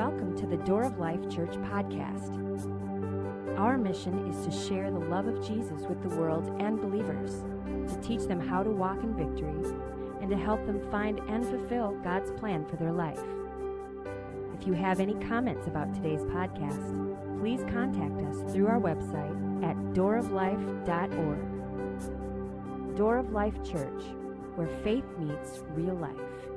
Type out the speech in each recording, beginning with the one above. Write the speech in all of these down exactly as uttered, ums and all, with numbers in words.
Welcome to the Door of Life Church podcast. Our mission is to share the love of Jesus with the world and believers, to teach them how to walk in victory, and to help them find and fulfill God's plan for their life. If you have any comments about today's podcast, please contact us through our website at door of life dot org. Door of Life Church, where faith meets real life.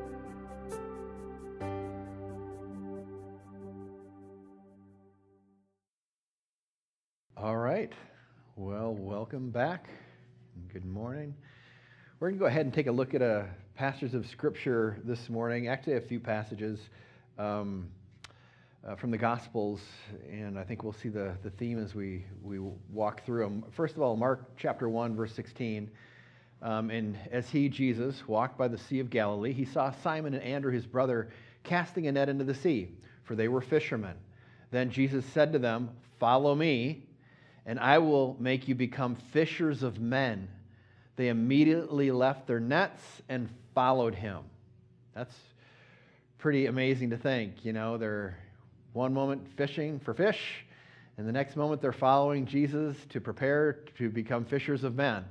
All right. Well, welcome back. Good morning. We're going to go ahead and take a look at a passages of Scripture this morning. Actually, a few passages um, uh, from the Gospels, and I think we'll see the, the theme as we, we walk through them. First of all, Mark chapter one, verse sixteen. Um, and as he, Jesus, walked by the Sea of Galilee, he saw Simon and Andrew, his brother, casting a net into the sea, for they were fishermen. Then Jesus said to them, "Follow me, and I will make you become fishers of men." They immediately left their nets and followed him. That's pretty amazing to think. You know, they're one moment fishing for fish, and the next moment they're following Jesus to prepare to become fishers of men.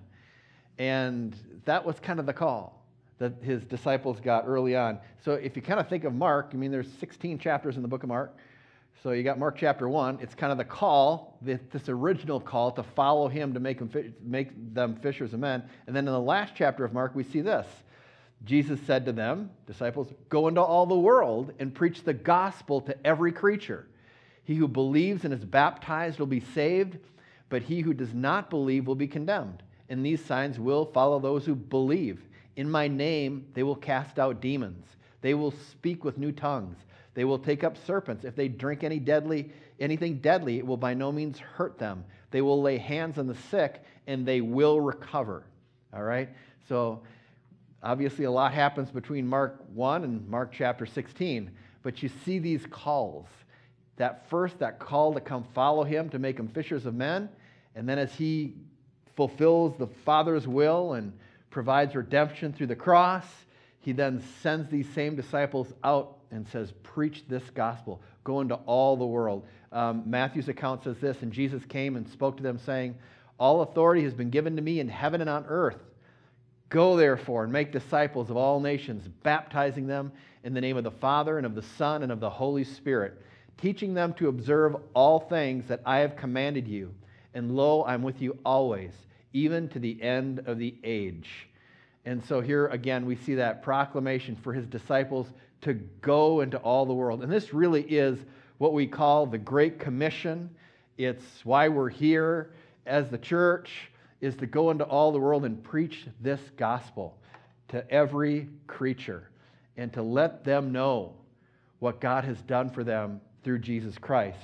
And that was kind of the call that his disciples got early on. So if you kind of think of Mark, I mean, there's sixteen chapters in the book of Mark. So you got Mark chapter one. It's kind of the call, this original call to follow him to make them, make them fishers of men. And then in the last chapter of Mark, we see this. Jesus said to them, disciples, "Go into all the world and preach the gospel to every creature. He who believes and is baptized will be saved, but he who does not believe will be condemned. And these signs will follow those who believe. In my name they will cast out demons. They will speak with new tongues. They will take up serpents. If they drink any deadly, anything deadly, it will by no means hurt them. They will lay hands on the sick, and they will recover." All right? So obviously a lot happens between Mark one and Mark chapter sixteen. But you see these calls. That first, that call to come follow him, to make him fishers of men. And then as he fulfills the Father's will and provides redemption through the cross, he then sends these same disciples out and says, "Preach this gospel. Go into all the world." Um, Matthew's account says this, "And Jesus came and spoke to them, saying, 'All authority has been given to me in heaven and on earth. Go therefore and make disciples of all nations, baptizing them in the name of the Father and of the Son and of the Holy Spirit, teaching them to observe all things that I have commanded you. And lo, I'm with you always, even to the end of the age.'" And so here again we see that proclamation for his disciples to go into all the world. And this really is what we call the Great Commission. It's why we're here as the church, is to go into all the world and preach this gospel to every creature and to let them know what God has done for them through Jesus Christ.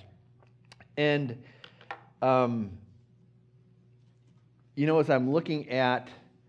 And, um, you know, as I'm looking at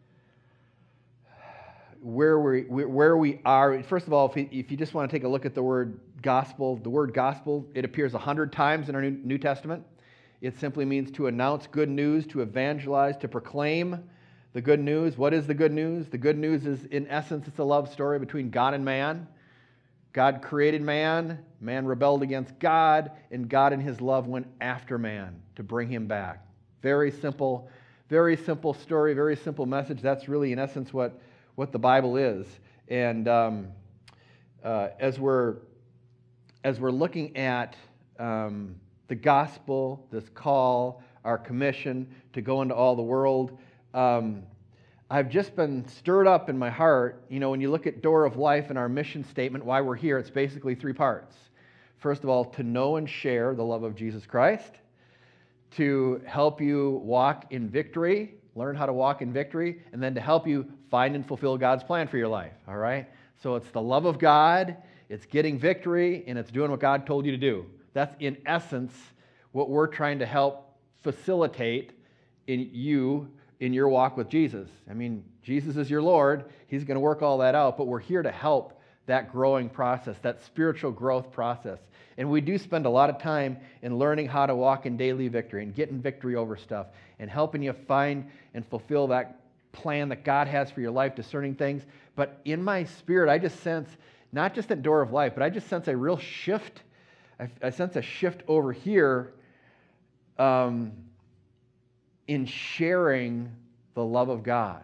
where we where we are, first of all, if, if you just want to take a look at the word gospel, the word gospel, it appears a hundred times in our New, New Testament. It simply means to announce good news, to evangelize, to proclaim the good news. What is the good news? The good news is, in essence, it's a love story between God and man. God created man, man rebelled against God, and God in his love went after man to bring him back. Very simple, very simple story, very simple message. That's really, in essence, what what the Bible is. And um, uh, as we're as we're looking at um, the gospel, this call, our commission to go into all the world, um, I've just been stirred up in my heart. You know, when you look at Door of Life and our mission statement, why we're here, it's basically three parts. First of all, to know and share the love of Jesus Christ, to help you walk in victory, learn how to walk in victory, and then to help you find and fulfill God's plan for your life, all right? So it's the love of God, it's getting victory, and it's doing what God told you to do. That's, in essence, what we're trying to help facilitate in you, in your walk with Jesus. I mean, Jesus is your Lord. He's going to work all that out, but we're here to help that growing process, that spiritual growth process. And we do spend a lot of time in learning how to walk in daily victory and getting victory over stuff and helping you find and fulfill that plan that God has for your life, discerning things. But in my spirit, I just sense, not just at Door of Life, but I just sense a real shift I, I sense a shift over here um, in sharing the love of God.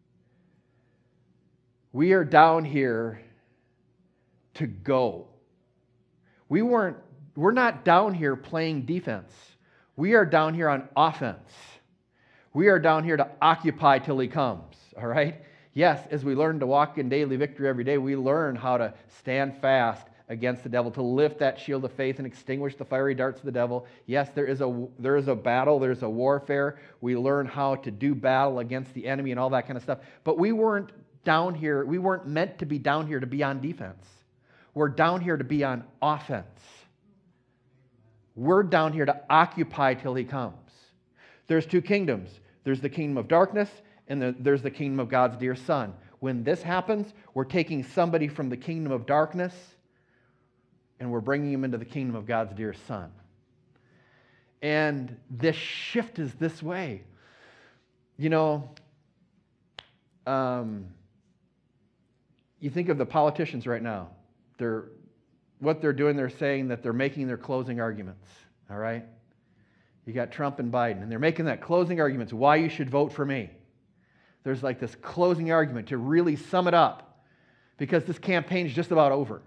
We are down here to go. We weren't, we're not down here playing defense. We are down here on offense. We are down here to occupy till he comes, all right? Yes, as we learn to walk in daily victory every day, we learn how to stand fast against the devil, to lift that shield of faith and extinguish the fiery darts of the devil. Yes, there is a there is a battle, there's a warfare. We learn how to do battle against the enemy and all that kind of stuff. But we weren't down here, we weren't meant to be down here to be on defense. We're down here to be on offense. We're down here to occupy till he comes. There's two kingdoms. There's the kingdom of darkness, and the, there's the kingdom of God's dear Son. When this happens, we're taking somebody from the kingdom of darkness, and we're bringing him into the kingdom of God's dear Son. And this shift is this way. You know, um, you think of the politicians right now. They're, what they're doing, they're saying that they're making their closing arguments, all right? You got Trump and Biden, and they're making that closing arguments, why you should vote for me. There's like this closing argument to really sum it up, because this campaign is just about over.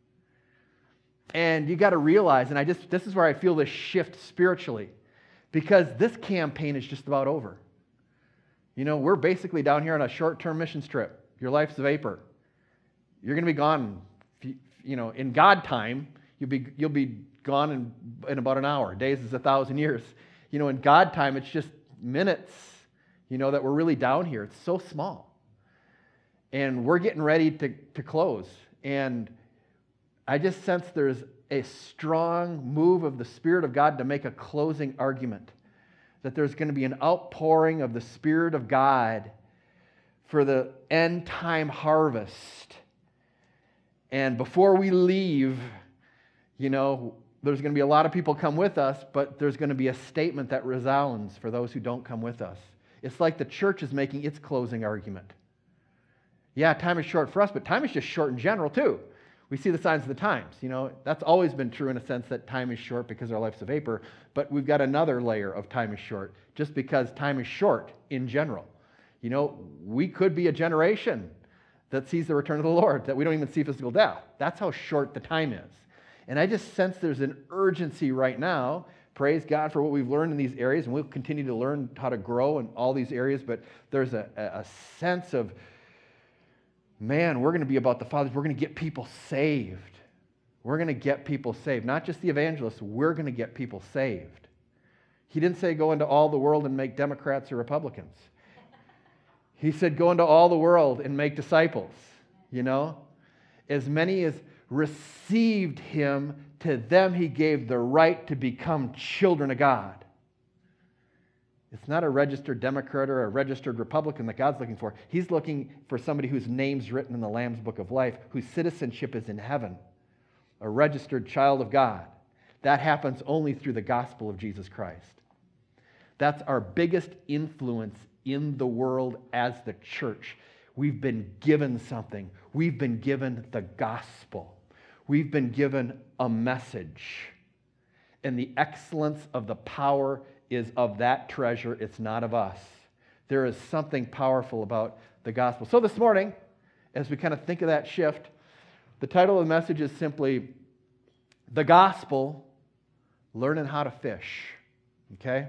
And you got to realize, and I just this is where I feel this shift spiritually, because this campaign is just about over. You know, we're basically down here on a short-term mission trip. Your life's a vapor. You're going to be gone, you know, in God time, you'll be you'll be gone in, in about an hour. Days is a thousand years. You know, in God time, it's just minutes, you know, that we're really down here. It's so small. And we're getting ready to, to close. And I just sense there's a strong move of the Spirit of God to make a closing argument. That there's going to be an outpouring of the Spirit of God for the end time harvest. And before we leave, you know, there's going to be a lot of people come with us, but there's going to be a statement that resounds for those who don't come with us. It's like the church is making its closing argument. Yeah, time is short for us, but time is just short in general too. We see the signs of the times. You know, that's always been true in a sense that time is short because our life's a vapor, but we've got another layer of time is short just because time is short in general. You know, we could be a generation that sees the return of the Lord, that we don't even see physical death. That's how short the time is. And I just sense there's an urgency right now. Praise God for what we've learned in these areas, and we'll continue to learn how to grow in all these areas, but there's a, a sense of, man, we're going to be about the Father's. We're going to get people saved. We're going to get people saved. Not just the evangelists. We're going to get people saved. He didn't say go into all the world and make Democrats or Republicans. He said go into all the world and make disciples. You know? As many as received him, to them he gave the right to become children of God. It's not a registered Democrat or a registered Republican that God's looking for. He's looking for somebody whose name's written in the Lamb's Book of Life, whose citizenship is in heaven, a registered child of God. That happens only through the gospel of Jesus Christ. That's our biggest influence in the world as the church. We've been given something. We've been given the gospel. We've been given a message. And the excellence of the power is of that treasure. It's not of us. There is something powerful about the gospel. So this morning, as we kind of think of that shift, the title of the message is simply, The Gospel, Learning How to Fish. Okay?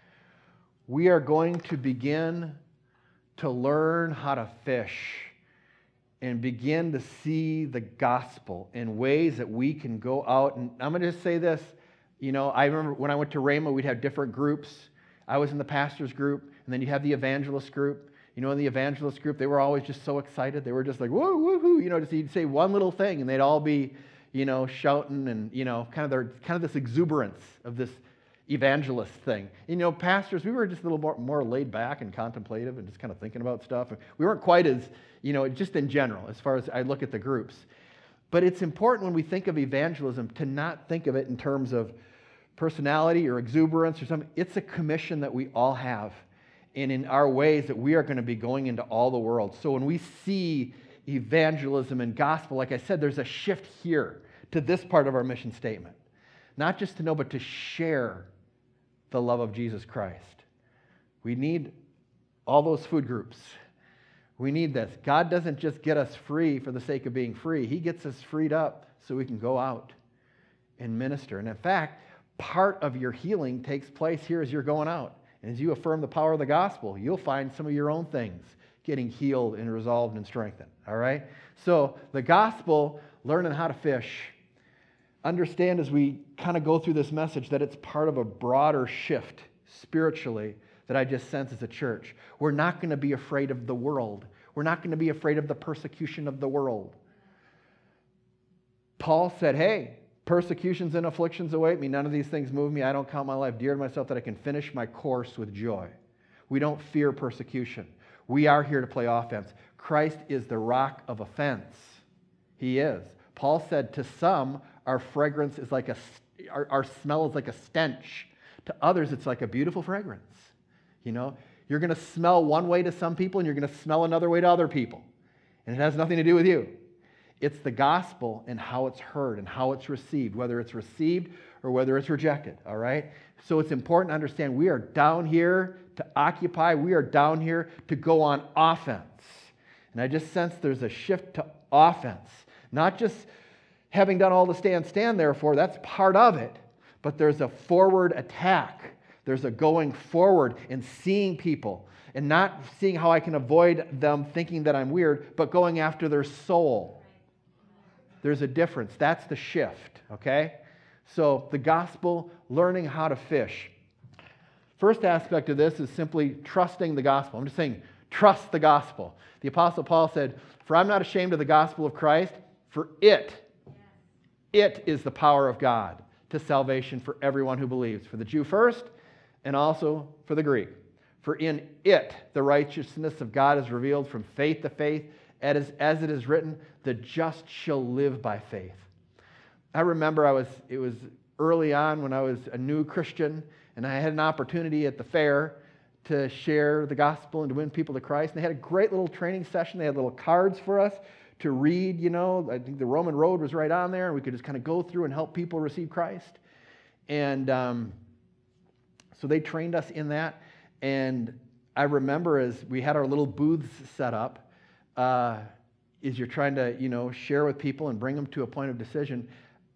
We are going to begin to learn how to fish and begin to see the gospel in ways that we can go out. And I'm going to just say this. You know, I remember when I went to Rhema, we'd have different groups. I was in the pastor's group, and then you have the evangelist group. You know, in the evangelist group, they were always just so excited. They were just like, woo, woo, woo. You know, just you'd say one little thing, and they'd all be, you know, shouting and, you know, kind of their kind of this exuberance of this evangelist thing. You know, pastors, we were just a little more, more laid back and contemplative and just kind of thinking about stuff. We weren't quite as, you know, just in general, as far as I look at the groups. But it's important when we think of evangelism to not think of it in terms of personality or exuberance or something. It's a commission that we all have. And in our ways that we are going to be going into all the world. So when we see evangelism and gospel, like I said, there's a shift here to this part of our mission statement. not just to know, but to share the love of Jesus Christ. We need all those food groups. We need this. God doesn't just get us free for the sake of being free. He gets us freed up so we can go out and minister. And in fact, part of your healing takes place here as you're going out. And as you affirm the power of the gospel, you'll find some of your own things getting healed and resolved and strengthened. All right? So the gospel, learning how to fish. Understand as we kind of go through this message that it's part of a broader shift spiritually that I just sense as a church. We're not going to be afraid of the world. We're not going to be afraid of the persecution of the world. Paul said, hey, persecutions and afflictions await me. None of these things move me. I don't count my life dear to myself that I can finish my course with joy. We don't fear persecution. We are here to play offense. Christ is the rock of offense. He is. Paul said to some, our fragrance is like a, our, our smell is like a stench. To others, it's like a beautiful fragrance. You know, you're going to smell one way to some people and you're going to smell another way to other people. And it has nothing to do with you. It's the gospel and how it's heard and how it's received, whether it's received or whether it's rejected, all right? So it's important to understand we are down here to occupy. We are down here to go on offense. And I just sense there's a shift to offense. Not just having done all the stand, stand therefore, that's part of it. But there's a forward attack. There's a going forward and seeing people and not seeing how I can avoid them thinking that I'm weird, but going after their soul. There's a difference. That's the shift, okay? So the gospel, learning how to fish. First aspect of this is simply trusting the gospel. I'm just saying, trust the gospel. The Apostle Paul said, for I'm not ashamed of the gospel of Christ, for it, it is the power of God to salvation for everyone who believes, for the Jew first, and also for the Greek. For in it the righteousness of God is revealed from faith to faith, as, as it is written, the just shall live by faith. I remember I was it was early on when I was a new Christian, and I had an opportunity at the fair to share the gospel and to win people to Christ. And they had a great little training session. They had little cards for us to read, you know. I think the Roman road was right on there, and we could just kind of go through and help people receive Christ. And um, so they trained us in that. And I remember as we had our little booths set up, uh, as you're trying to, you know, share with people and bring them to a point of decision.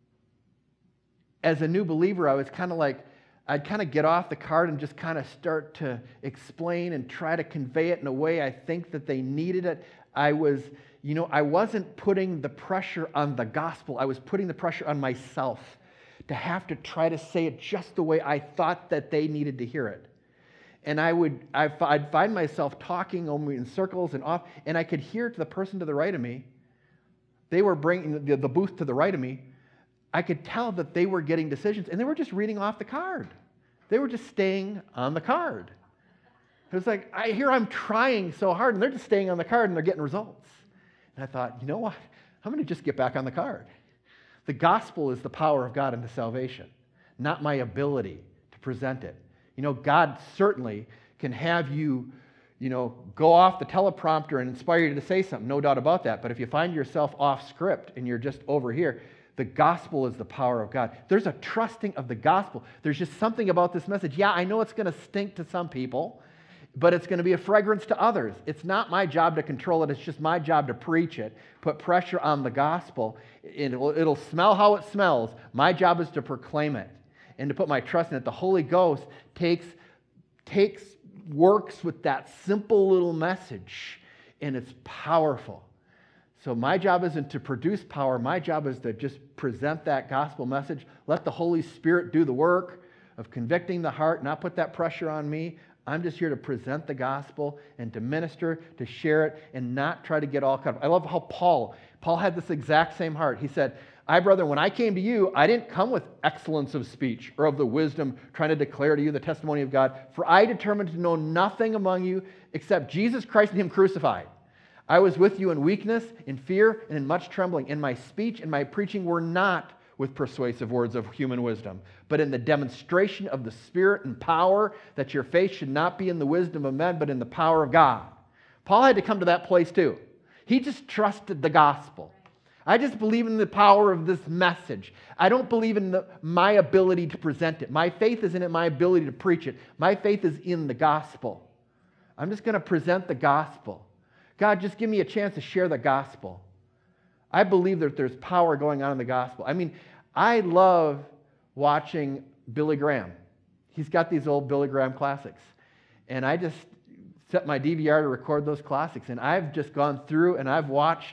As a new believer, I was kind of like, I'd kind of get off the card and just kind of start to explain and try to convey it in a way I think that they needed it. I was, you know, I wasn't putting the pressure on the gospel. I was putting the pressure on myself to have to try to say it just the way I thought that they needed to hear it. And I would, I'd find myself talking only in circles and off, and I could hear to the person to the right of me, they were bringing the, the booth to the right of me, I could tell that they were getting decisions, and they were just reading off the card. They were just staying on the card. It was like, I hear I'm trying so hard, and they're just staying on the card, and they're getting results. And I thought, you know what? I'm going to just get back on the card. The gospel is the power of God into salvation, not my ability to present it. You know, God certainly can have you, you know, go off the teleprompter and inspire you to say something, no doubt about that. But if you find yourself off script and you're just over here, the gospel is the power of God. There's a trusting of the gospel. There's just something about this message. Yeah, I know it's going to stink to some people, but it's going to be a fragrance to others. It's not my job to control it. It's just my job to preach it, put pressure on the gospel. It'll, it'll smell how it smells. My job is to proclaim it and to put my trust in it. The Holy Ghost takes, takes works with that simple little message, and it's powerful. So my job isn't to produce power. My job is to just present that gospel message. Let the Holy Spirit do the work of convicting the heart, not put that pressure on me. I'm just here to present the gospel and to minister, to share it, and not try to get all caught up. I love how Paul, Paul had this exact same heart. He said, I, brother, when I came to you, I didn't come with excellence of speech or of the wisdom trying to declare to you the testimony of God, for I determined to know nothing among you except Jesus Christ and Him crucified. I was with you in weakness, in fear, and in much trembling. And my speech and my preaching were not with persuasive words of human wisdom, but in the demonstration of the Spirit and power, that your faith should not be in the wisdom of men, but in the power of God. Paul had to come to that place too. He just trusted the gospel. I just believe in the power of this message. I don't believe in the, my ability to present it. My faith isn't in my ability to preach it. My faith is in the gospel. I'm just going to present the gospel. God, just give me a chance to share the gospel. I believe that there's power going on in the gospel. I mean, I love watching Billy Graham. He's got these old Billy Graham classics. And I just set my D V R to record those classics. And I've just gone through and I've watched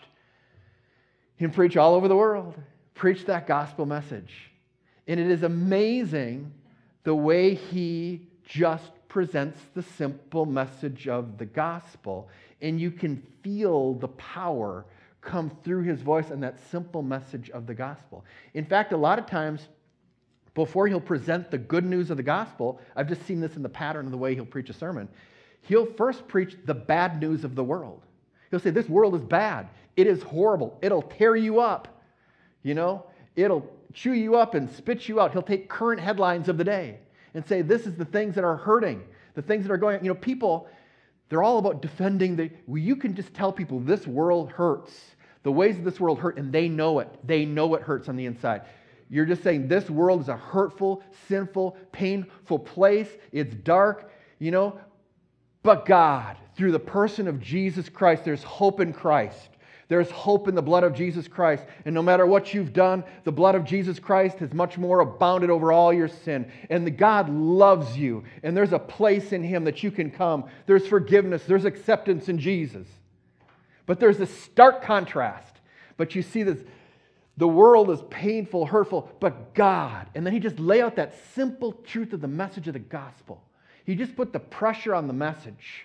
him preach all over the world, preach that gospel message. And it is amazing the way he just presents the simple message of the gospel. And you can feel the power come through his voice and that simple message of the gospel. In fact, a lot of times, before he'll present the good news of the gospel, I've just seen this in the pattern of the way he'll preach a sermon, he'll first preach the bad news of the world. He'll say, this world is bad. It is horrible. It'll tear you up. You know, it'll chew you up and spit you out. He'll take current headlines of the day and say, this is the things that are hurting, the things that are going on. You know, people, they're all about defending the, well, you can just tell people this world hurts. The ways of this world hurt, and they know it. They know it hurts on the inside. You're just saying this world is a hurtful, sinful, painful place. It's dark, you know. But God, through the person of Jesus Christ, there's hope in Christ. There's hope in the blood of Jesus Christ. And no matter what you've done, the blood of Jesus Christ has much more abounded over all your sin. And the God loves you. And there's a place in Him that you can come. There's forgiveness. There's acceptance in Jesus. But there's a stark contrast. But you see this, the world is painful, hurtful, but God. And then he just lay out that simple truth of the message of the gospel. He just put the pressure on the message.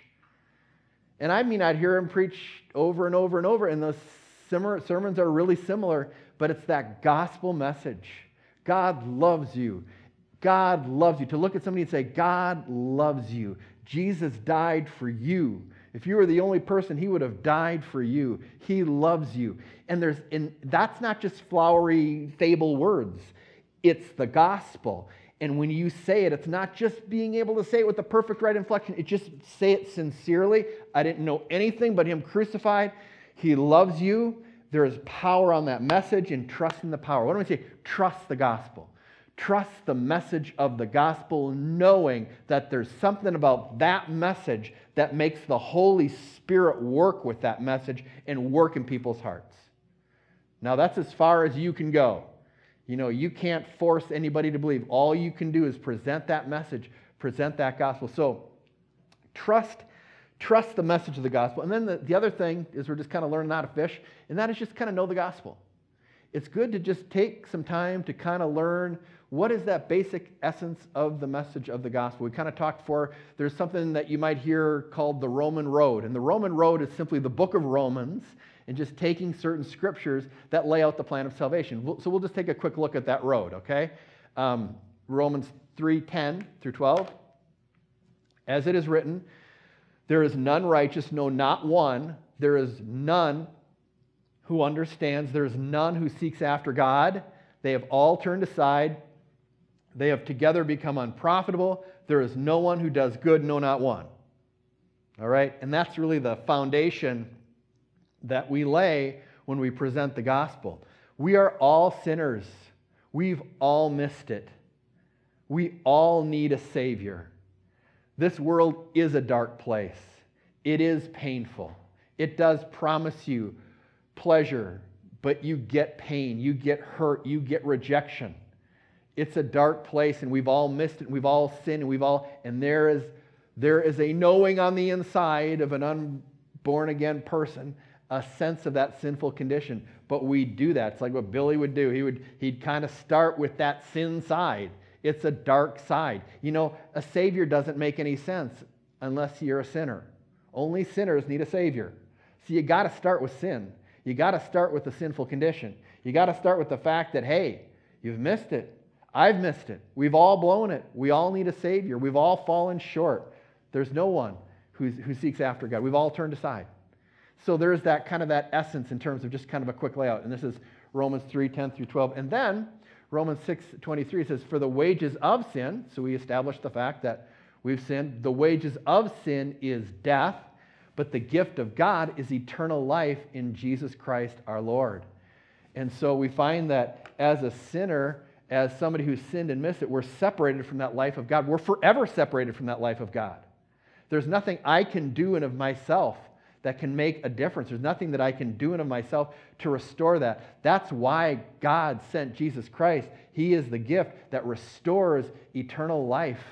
And I mean, I'd hear him preach over and over and over, and those sermons are really similar, but it's that gospel message. God loves you. God loves you. To look at somebody and say, God loves you. Jesus died for you. If you were the only person, he would have died for you. He loves you. And there's, and that's not just flowery fable words. It's the gospel. And when you say it, it's not just being able to say it with the perfect right inflection. It's just say it sincerely. I didn't know anything but him crucified. He loves you. There is power on that message, and trust in the power. What do I say? Trust the gospel. Trust the message of the gospel, knowing that there's something about that message that makes the Holy Spirit work with that message and work in people's hearts. Now, that's as far as you can go. You know, you can't force anybody to believe. All you can do is present that message, present that gospel. So, trust, trust the message of the gospel. And then the, the other thing is we're just kind of learning how to fish, and that is just kind of know the gospel. It's good to just take some time to kind of learn what is that basic essence of the message of the gospel. We kind of talked for, there's something that you might hear called the Roman Road. And the Roman Road is simply the book of Romans and just taking certain scriptures that lay out the plan of salvation. So we'll just take a quick look at that road, okay? Um, Romans three ten through twelve. As it is written, there is none righteous, no, not one. There is none who understands. There is none who seeks after God. They have all turned aside. They have together become unprofitable. There is no one who does good, no, not one. All right? And that's really the foundation that we lay when we present the gospel. We are all sinners. We've all missed it. We all need a Savior. This world is a dark place. It is painful. It does promise you pleasure, but you get pain, you get hurt, you get rejection. It's a dark place, and we've all missed it, we've all sinned, and we've all, and there is there is a knowing on the inside of an unborn again person, a sense of that sinful condition. But we do that. It's like what Billy would do. He would he'd kind of start with that sin side. It's a dark side. You know, a Savior doesn't make any sense unless you're a sinner. Only sinners need a Savior. So you got to start with sin. You got to start with the sinful condition. You got to start with the fact that, hey, you've missed it. I've missed it. We've all blown it. We all need a Savior. We've all fallen short. There's no one who's, who seeks after God. We've all turned aside. So there's that kind of that essence in terms of just kind of a quick layout. And this is Romans three ten through twelve. And then Romans six twenty-three says, for the wages of sin, so we established the fact that we've sinned. The wages of sin is death, but the gift of God is eternal life in Jesus Christ our Lord. And so we find that as a sinner, as somebody who's sinned and missed it, we're separated from that life of God. We're forever separated from that life of God. There's nothing I can do in of myself that can make a difference. There's nothing that I can do in of myself to restore that. That's why God sent Jesus Christ. He is the gift that restores eternal life.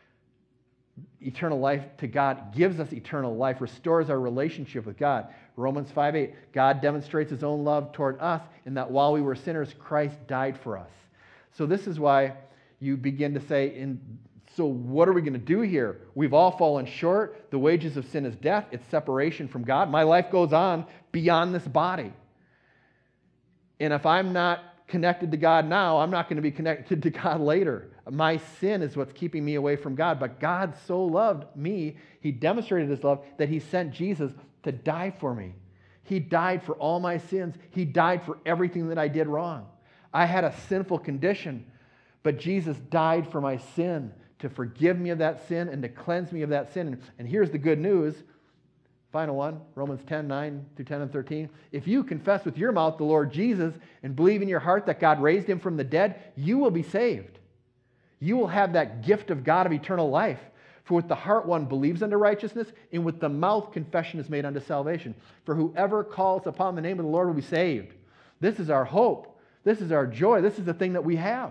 Eternal life to God, gives us eternal life, restores our relationship with God. Romans five eight, God demonstrates his own love toward us in that while we were sinners, Christ died for us. So this is why you begin to say, in, so what are we going to do here? We've all fallen short. The wages of sin is death. It's separation from God. My life goes on beyond this body. And if I'm not connected to God now, I'm not going to be connected to God later. My sin is what's keeping me away from God. But God so loved me, he demonstrated his love that he sent Jesus to die for me. He died for all my sins. He died for everything that I did wrong. I had a sinful condition, but Jesus died for my sin to forgive me of that sin and to cleanse me of that sin. And here's the good news. Final one, Romans ten, nine through ten and thirteen. If you confess with your mouth the Lord Jesus and believe in your heart that God raised him from the dead, you will be saved. You will have that gift of God of eternal life. For with the heart one believes unto righteousness, and with the mouth confession is made unto salvation. For whoever calls upon the name of the Lord will be saved. This is our hope. This is our joy. This is the thing that we have.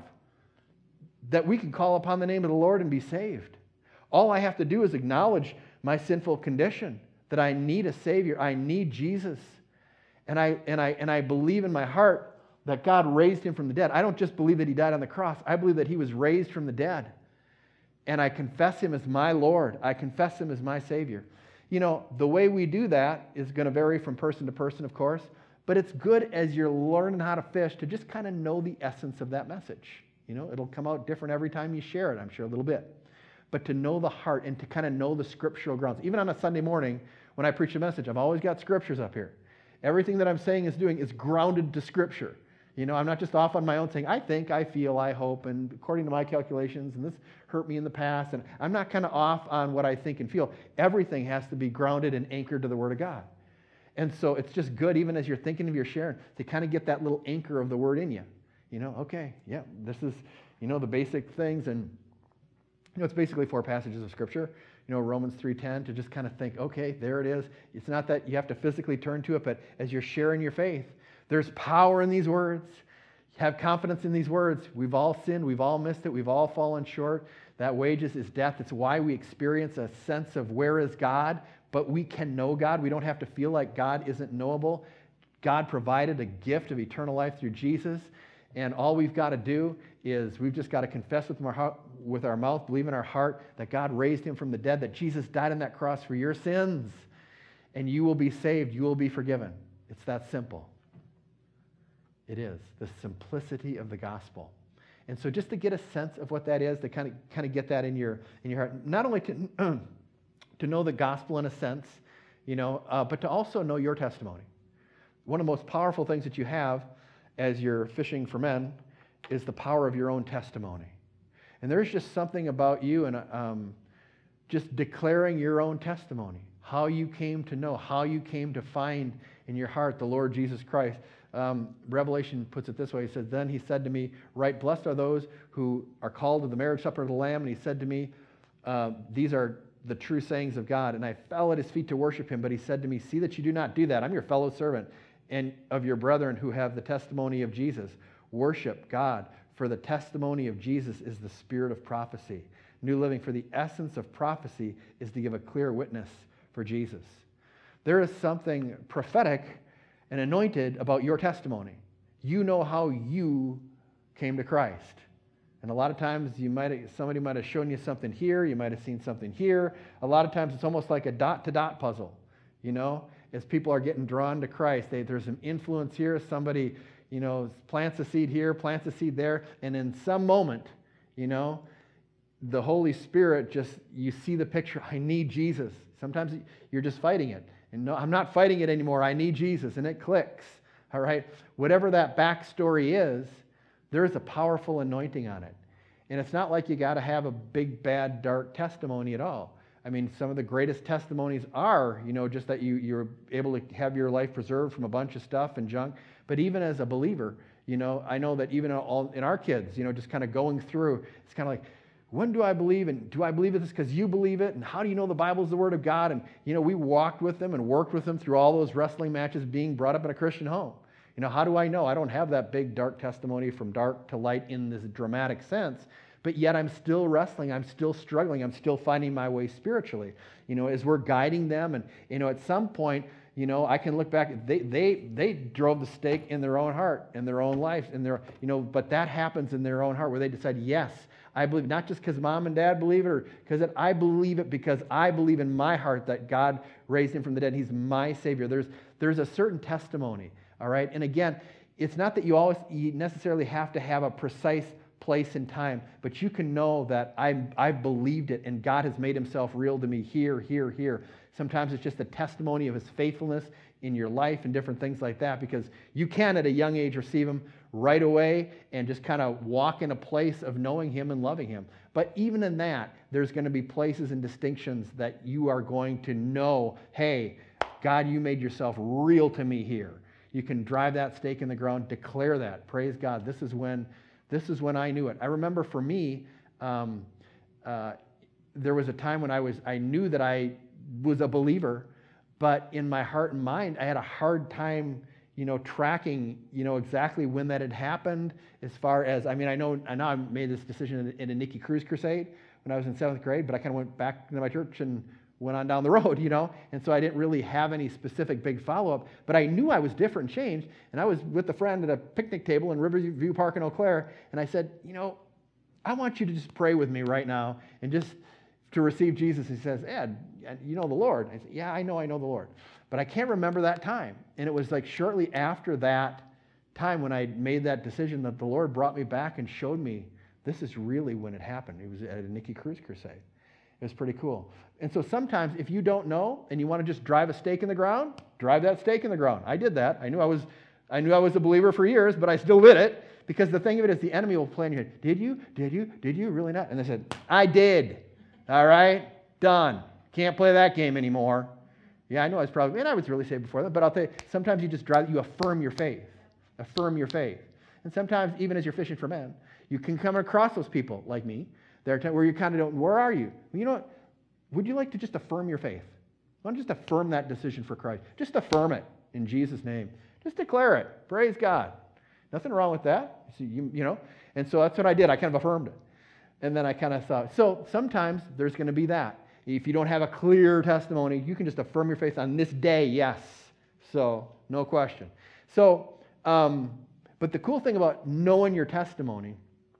That we can call upon the name of the Lord and be saved. All I have to do is acknowledge my sinful condition, that I need a Savior. I need Jesus. And I, and I, and I believe in my heart that God raised him from the dead. I don't just believe that he died on the cross. I believe that he was raised from the dead. And I confess him as my Lord. I confess him as my Savior. You know, the way we do that is going to vary from person to person, of course. But it's good as you're learning how to fish to just kind of know the essence of that message. You know, it'll come out different every time you share it, I'm sure, a little bit. But to know the heart and to kind of know the scriptural grounds. Even on a Sunday morning, when I preach a message, I've always got scriptures up here. Everything that I'm saying is doing is grounded to Scripture. You know, I'm not just off on my own saying, I think, I feel, I hope, and according to my calculations, and this hurt me in the past, and I'm not kind of off on what I think and feel. Everything has to be grounded and anchored to the Word of God. And so it's just good, even as you're thinking of your sharing, to kind of get that little anchor of the Word in you. You know, okay, yeah, this is, you know, the basic things, and, you know, it's basically four passages of Scripture. You know, Romans three ten, to just kind of think, okay, there it is. It's not that you have to physically turn to it, but as you're sharing your faith, there's power in these words. Have confidence in these words. We've all sinned. We've all missed it. We've all fallen short. That wages is death. It's why we experience a sense of where is God, but we can know God. We don't have to feel like God isn't knowable. God provided a gift of eternal life through Jesus, and all we've got to do is we've just got to confess with our, heart, with our mouth, believe in our heart that God raised him from the dead, that Jesus died on that cross for your sins, and you will be saved. You will be forgiven. It's that simple. It is the simplicity of the gospel. And so just to get a sense of what that is, to kind of kind of get that in your in your heart, not only to to know the gospel in a sense, you know, uh, but to also know your testimony. One of the most powerful things that you have as you're fishing for men is the power of your own testimony. And there's just something about you and um, just declaring your own testimony, how you came to know, how you came to find in your heart the Lord Jesus Christ. Um, Revelation puts it this way. He says, then he said to me, right, blessed are those who are called to the marriage supper of the Lamb. And he said to me, uh, these are the true sayings of God. And I fell at his feet to worship him. But he said to me, see that you do not do that. I'm your fellow servant and of your brethren who have the testimony of Jesus. Worship God, for the testimony of Jesus is the spirit of prophecy. New Living, for the essence of prophecy is to give a clear witness for Jesus. There is something prophetic and anointed about your testimony. You know how you came to Christ. And a lot of times you might have, somebody might have shown you something here, you might have seen something here. A lot of times it's almost like a dot-to-dot puzzle, you know, as people are getting drawn to Christ. They, there's some influence here, somebody, you know, plants a seed here, plants a seed there, and in some moment, you know, the Holy Spirit just, you see the picture, I need Jesus. Sometimes you're just fighting it. And no, I'm not fighting it anymore. I need Jesus. And it clicks. All right? Whatever that backstory is, there is a powerful anointing on it. And it's not like you got to have a big, bad, dark testimony at all. I mean, some of the greatest testimonies are, you know, just that you, you're able to have your life preserved from a bunch of stuff and junk. But even as a believer, you know, I know that even all in our kids, you know, just kind of going through, it's kind of like, when do I believe? And do I believe this because you believe it? And how do you know the Bible is the Word of God? And, you know, we walked with them and worked with them through all those wrestling matches being brought up in a Christian home. You know, how do I know? I don't have that big dark testimony from dark to light in this dramatic sense, but yet I'm still wrestling. I'm still struggling. I'm still finding my way spiritually. You know, as we're guiding them, and, you know, at some point, you know, I can look back, they they they drove the stake in their own heart, in their own life, in their, you know, but that happens in their own heart where they decide, yes, I believe, not just because mom and dad believe it, or because I believe it because I believe in my heart that God raised him from the dead. He's my Savior. There's there's a certain testimony, all right? And again, it's not that you always you necessarily have to have a precise place and time, but you can know that I I believed it, and God has made himself real to me here, here, here. Sometimes it's just a testimony of his faithfulness in your life and different things like that, because you can at a young age receive him right away and just kind of walk in a place of knowing him and loving him. But even in that, there's going to be places and distinctions that you are going to know, hey, God, you made yourself real to me here. You can drive that stake in the ground, declare that. Praise God. This is when, this is when I knew it. I remember for me, um, uh, there was a time when I was, I knew that I was a believer, but in my heart and mind, I had a hard time, you know, tracking, you know, exactly when that had happened. As far as, I mean, I know, I know I made this decision in, in a Nicky Cruz crusade when I was in seventh grade, but I kind of went back into my church and went on down the road, you know, and so I didn't really have any specific big follow-up, but I knew I was different and changed, and I was with a friend at a picnic table in Riverview Park in Eau Claire, and I said, you know, I want you to just pray with me right now and just to receive Jesus. He says, Ed, you know the Lord. I said, yeah, I know I know the Lord. But I can't remember that time. And it was like shortly after that time when I made that decision that the Lord brought me back and showed me this is really when it happened. It was at a Nicky Cruz crusade. It was pretty cool. And so sometimes if you don't know and you want to just drive a stake in the ground, drive that stake in the ground. I did that. I knew I was I knew I was a believer for years, but I still did it, because the thing of it is the enemy will play in your head. Did you? Did you? Did you? Really not? And I said, I did. All right? Done. Can't play that game anymore. Yeah, I know I was probably, and I was really saved before that, but I'll tell you, sometimes you just drive, you affirm your faith. Affirm your faith. And sometimes, even as you're fishing for men, you can come across those people like me, there where you kind of don't, where are you? You know what? Would you like to just affirm your faith? Why don't you just affirm that decision for Christ? Just affirm it in Jesus' name. Just declare it. Praise God. Nothing wrong with that. So you, you know, and so that's what I did. I kind of affirmed it. And then I kind of thought, so sometimes there's going to be that. If you don't have a clear testimony, you can just affirm your faith on this day, yes. So, no question. So, um, but the cool thing about knowing your testimony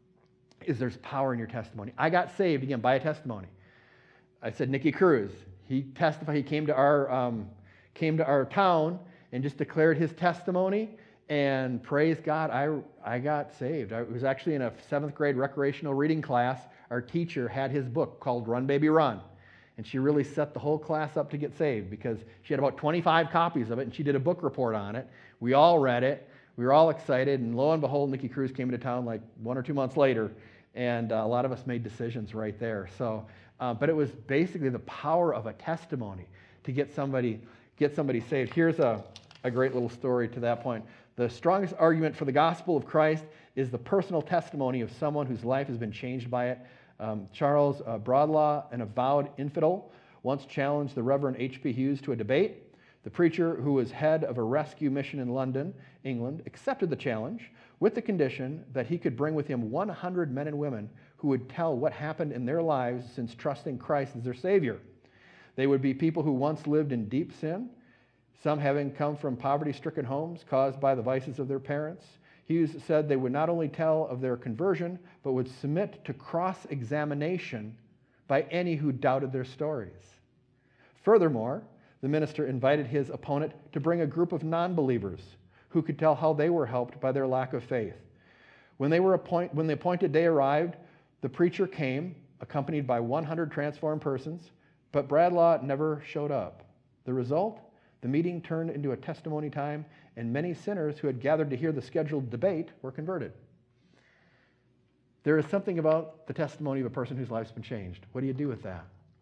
is there's power in your testimony. I got saved, again, by a testimony. I said Nicky Cruz. He testified, he came to our, um, came to our town and just declared his testimony, and praise God, I, I got saved. I was actually in a seventh grade recreational reading class. Our teacher had his book called Run, Baby, Run. And she really set the whole class up to get saved, because she had about twenty-five copies of it, and she did a book report on it. We all read it. We were all excited, and lo and behold, Nicky Cruz came into town like one or two months later, and uh, a lot of us made decisions right there. So, uh, but it was basically the power of a testimony to get somebody get somebody saved. Here's a, a great little story to that point. The strongest argument for the gospel of Christ is the personal testimony of someone whose life has been changed by it. Um, Charles uh, Broadlaw, an avowed infidel, once challenged the Reverend H P Hughes to a debate. The preacher, who was head of a rescue mission in London, England, accepted the challenge with the condition that he could bring with him one hundred men and women who would tell what happened in their lives since trusting Christ as their Savior. They would be people who once lived in deep sin, some having come from poverty-stricken homes caused by the vices of their parents. Hughes said they would not only tell of their conversion, but would submit to cross-examination by any who doubted their stories. Furthermore, the minister invited his opponent to bring a group of non-believers who could tell how they were helped by their lack of faith. When, they were appoint- when the appointed day arrived, the preacher came, accompanied by one hundred transformed persons, but Bradlaugh never showed up. The result? The meeting turned into a testimony time, and many sinners who had gathered to hear the scheduled debate were converted. There is something about the testimony of a person whose life's been changed. What do you do with that?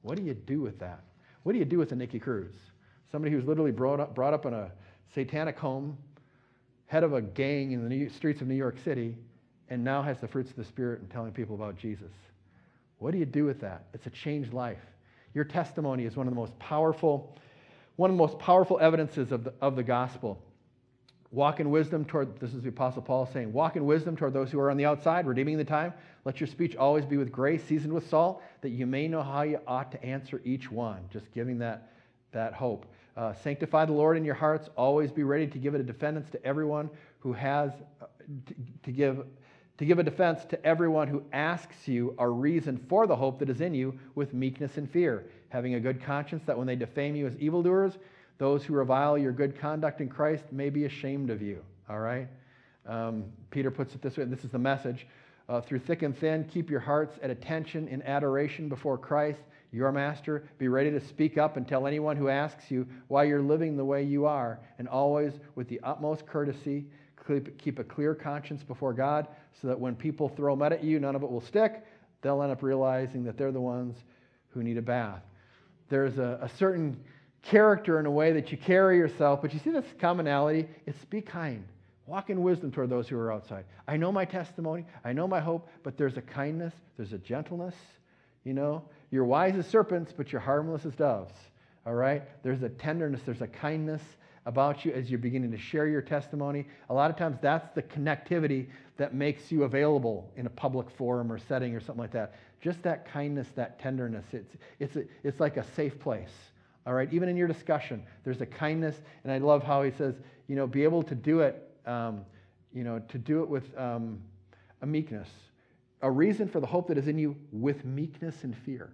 What do you do with that? What do you do with a Nicky Cruz? Somebody who's literally brought up, brought up in a satanic home, head of a gang in the New streets of New York City, and now has the fruits of the Spirit and telling people about Jesus. What do you do with that? It's a changed life. Your testimony is one of the most powerful, one of the most powerful evidences of the, of the gospel. Walk in wisdom toward, this is the Apostle Paul saying, walk in wisdom toward those who are on the outside, redeeming the time. Let your speech always be with grace, seasoned with salt, that you may know how you ought to answer each one. Just giving that, that hope. Uh, sanctify the Lord in your hearts. Always be ready to give a defense to everyone who has, uh, to, to give to give a defense to everyone who asks you a reason for the hope that is in you with meekness and fear, having a good conscience that when they defame you as evildoers, those who revile your good conduct in Christ may be ashamed of you. All right? Um, Peter puts it this way, and this is the message. Uh, through thick and thin, keep your hearts at attention in adoration before Christ, your master. Be ready to speak up and tell anyone who asks you why you're living the way you are, and always with the utmost courtesy, keep a clear conscience before God, so that when people throw mud at you, none of it will stick. They'll end up realizing that they're the ones who need a bath. There's a, a certain character in a way that you carry yourself, but you see this commonality? It's be kind. Walk in wisdom toward those who are outside. I know my testimony, I know my hope, but there's a kindness, there's a gentleness, you know. You're wise as serpents, but you're harmless as doves, all right? There's a tenderness, there's a kindness about you as you're beginning to share your testimony. A lot of times that's the connectivity that makes you available in a public forum or setting or something like that. Just that kindness, that tenderness, it's, it's, a, it's like a safe place. All right, even in your discussion, there's a kindness, and I love how he says, you know, be able to do it, um, you know, to do it with um, a meekness, a reason for the hope that is in you with meekness and fear.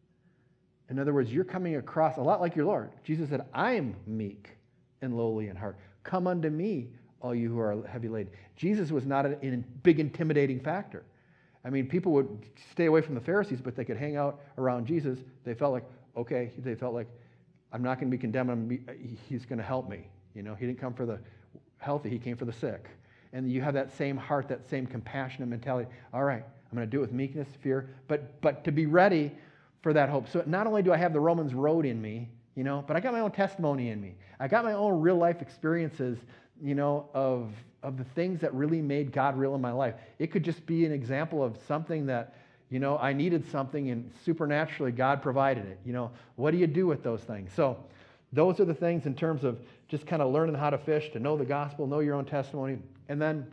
In other words, you're coming across a lot like your Lord. Jesus said, I am meek and lowly in heart. Come unto me, all you who are heavy laden. Jesus was not a, a big intimidating factor. I mean, people would stay away from the Pharisees, but they could hang out around Jesus. They felt like, okay, they felt like, I'm not going to be condemned. I'm be, he's going to help me. You know, he didn't come for the healthy. He came for the sick. And you have that same heart, that same compassionate mentality. All right, I'm going to do it with meekness, fear, but but to be ready for that hope. So not only do I have the Romans road in me, you know, but I got my own testimony in me. I got my own real life experiences, you know, of of the things that really made God real in my life. It could just be an example of something that, you know, I needed something and supernaturally God provided it. You know, what do you do with those things? So those are the things in terms of just kind of learning how to fish, to know the gospel, know your own testimony, and then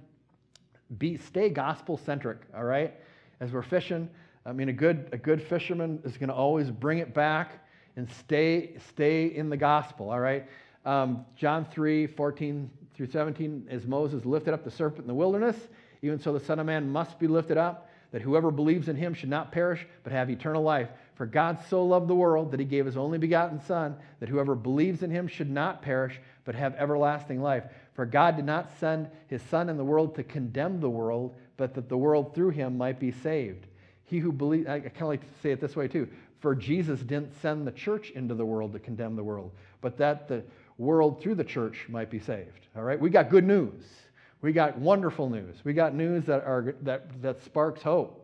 be stay gospel-centric, all right? As we're fishing, I mean, a good a good fisherman is going to always bring it back and stay stay in the gospel, all right? Um, John three, fourteen through seventeen, as Moses lifted up the serpent in the wilderness, even so the Son of Man must be lifted up, that whoever believes in him should not perish, but have eternal life. For God so loved the world that he gave his only begotten Son, that whoever believes in him should not perish, but have everlasting life. For God did not send his Son in the world to condemn the world, but that the world through him might be saved. He who believes, I kind of like to say it this way too, for Jesus didn't send the church into the world to condemn the world, but that the world through the church might be saved. All right, we got good news. We got wonderful news. We got news that are that that sparks hope.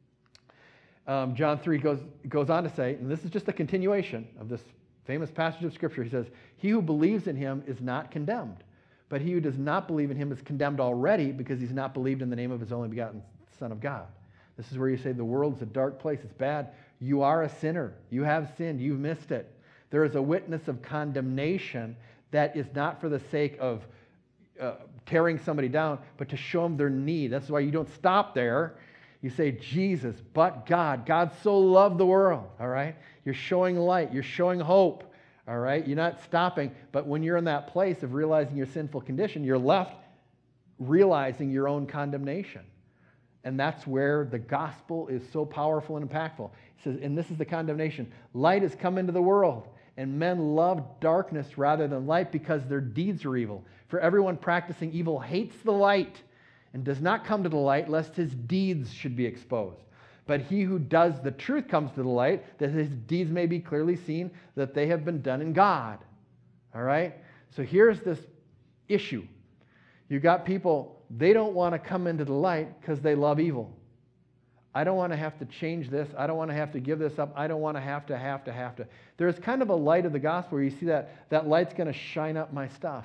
Um, John three goes goes on to say, and this is just a continuation of this famous passage of Scripture. He says, "He who believes in him is not condemned, but he who does not believe in him is condemned already, because he's not believed in the name of his only begotten Son of God." This is where you say the world's a dark place. It's bad. You are a sinner. You have sinned. You've missed it. There is a witness of condemnation that is not for the sake of uh, tearing somebody down, but to show them their need. That's why you don't stop there. You say, Jesus, but God. God so loved the world, all right? You're showing light. You're showing hope, all right? You're not stopping. But when you're in that place of realizing your sinful condition, you're left realizing your own condemnation. And that's where the gospel is so powerful and impactful. It says, and this is the condemnation. Light has come into the world, and men love darkness rather than light because their deeds are evil. For everyone practicing evil hates the light and does not come to the light lest his deeds should be exposed. But he who does the truth comes to the light, that his deeds may be clearly seen, that they have been done in God. All right? So here's this issue. You got people, they don't want to come into the light because they love evil. I don't want to have to change this. I don't want to have to give this up. I don't want to have to, have to, have to. There's kind of a light of the gospel where you see that that light's going to shine up my stuff.